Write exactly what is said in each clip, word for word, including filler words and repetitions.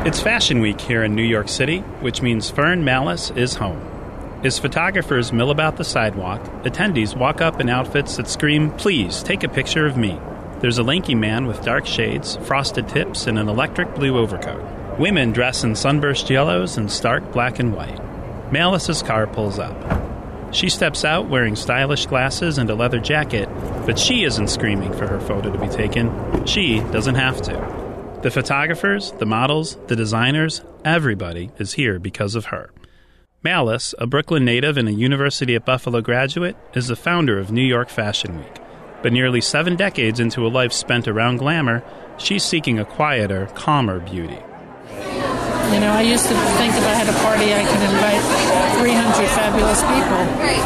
It's Fashion Week here in New York City, which means Fern Malice is home. As photographers mill about the sidewalk, attendees walk up in outfits that scream, "Please, take a picture of me." There's a lanky man with dark shades, frosted tips, and an electric blue overcoat. Women dress in sunburst yellows and stark black and white. Malice's car pulls up. She steps out wearing stylish glasses and a leather jacket, but she isn't screaming for her photo to be taken. She doesn't have to. The photographers, the models, the designers, everybody is here because of her. Malice, a Brooklyn native and a University at Buffalo graduate, is the founder of New York Fashion Week. But nearly seven decades into a life spent around glamour, she's seeking a quieter, calmer beauty. You know, I used to think if I had a party, I could invite three hundred fabulous people.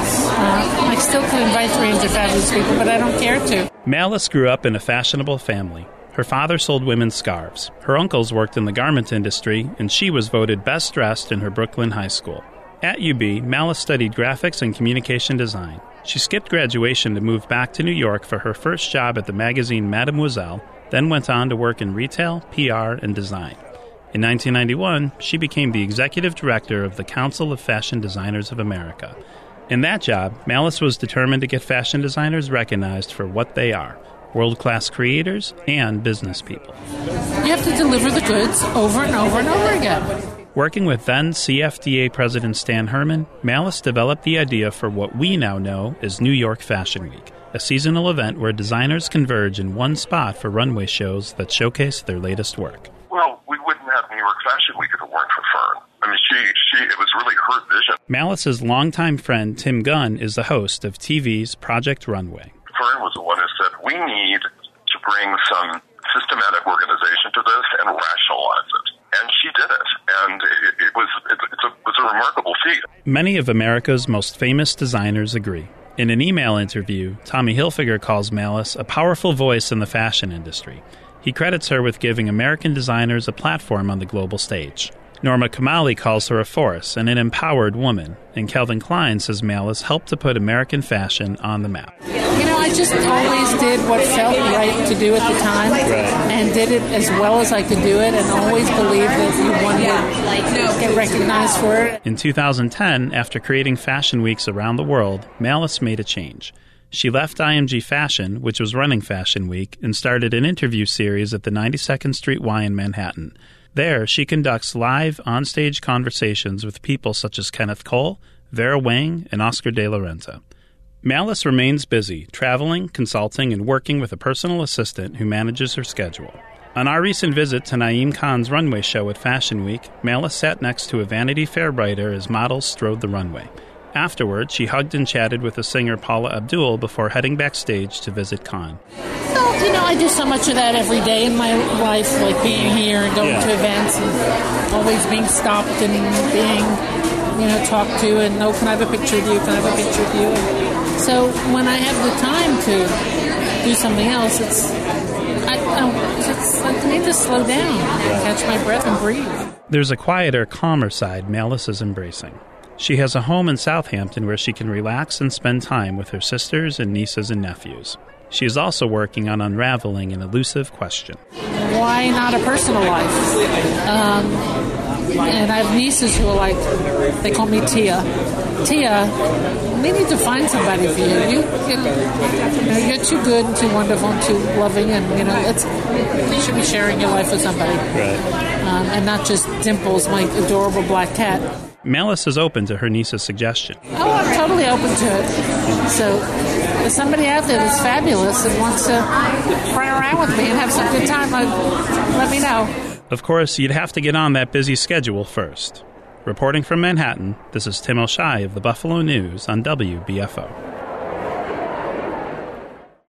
Uh, I still could invite three hundred fabulous people, but I don't care to. Malice grew up in a fashionable family. Her father sold women's scarves. Her uncles worked in the garment industry, and she was voted best dressed in her Brooklyn high school. At U B, Malice studied graphics and communication design. She skipped graduation to move back to New York for her first job at the magazine Mademoiselle, then went on to work in retail, P R, and design. In nineteen ninety-one, she became the executive director of the Council of Fashion Designers of America. In that job, Malice was determined to get fashion designers recognized for what they are: world-class creators and business people. You have to deliver the goods over and over and over again. Working with then C F D A President Stan Herman, Malice developed the idea for what we now know as New York Fashion Week, a seasonal event where designers converge in one spot for runway shows that showcase their latest work. Well, we wouldn't have New York Fashion Week if it weren't for Fern. I mean, she, she, it was really her vision. Malice's longtime friend Tim Gunn is the host of T V's Project Runway. Fern was the one who said, we need to bring some systematic organization to this and rationalize it. And she did it. And it, it, was, it, it's a, it was a remarkable feat. Many of America's most famous designers agree. In an email interview, Tommy Hilfiger calls Malice a powerful voice in the fashion industry. He credits her with giving American designers a platform on the global stage. Norma Kamali calls her a force and an empowered woman, and Calvin Klein says Malice helped to put American fashion on the map. You know, I just always did what felt right to do at the time, right. and did it as well as I could do it, and always believed that you wanted to get recognized for it. In two thousand ten, after creating fashion weeks around the world, Malice made a change. She left I M G Fashion, which was running Fashion Week, and started an interview series at the ninety-second Street Y in Manhattan. There, she conducts live, on-stage conversations with people such as Kenneth Cole, Vera Wang, and Oscar de la Renta. Malice remains busy, traveling, consulting, and working with a personal assistant who manages her schedule. On our recent visit to Naeem Khan's runway show at Fashion Week, Malice sat next to a Vanity Fair writer as models strode the runway. Afterward, she hugged and chatted with the singer Paula Abdul before heading backstage to visit Khan. Well, you know, I do so much of that every day in my life, like being here and going yeah. to events and always being stopped and being, you know, talked to and, oh, can I have a picture of you? Can I have a picture of you? And so when I have the time to do something else, it's, I, I, it's like I need to slow down, yeah. catch my breath and breathe. There's a quieter, calmer side Malice is embracing. She has a home in Southampton where she can relax and spend time with her sisters and nieces and nephews. She is also working on unraveling an elusive question. Why not a personal life? Um, and I have nieces who are like, they call me Tia. Tia, we need to find somebody for you. You, you, know, you're too good and too wonderful and too loving, and you know, let's, you should be sharing your life with somebody. Right. Um, and not just Dimples, my adorable black cat. Malice is open to her niece's suggestion. Oh, I'm totally open to it. So, if somebody out there that's fabulous and wants to run around with me and have some good time, let me know. Of course, you'd have to get on that busy schedule first. Reporting from Manhattan, this is Tim O'Shea of the Buffalo News on W B F O.